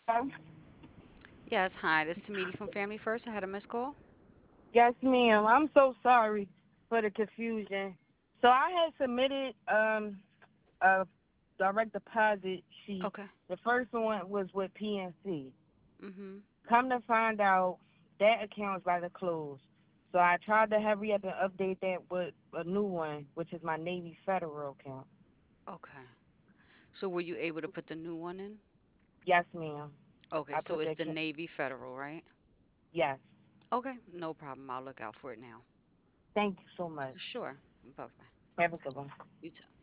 Hello? Yes, hi, this is Tamidi from Family First. I had a missed call. Yes, ma'am. I'm so sorry for the confusion. So I had submitted a direct deposit sheet. Okay. The first one was with PNC. Mm-hmm. Come to find out, that account's about to close. So I tried to hurry up and update that with a new one, which is my Navy Federal account. Okay. So were you able to put the new one in? Yes, ma'am. Okay, I so put the it's the account. Navy Federal, right? Yes. Okay, no problem. I'll look out for it now. Thank you so much. Sure. Bye bye. Have a good one. You too.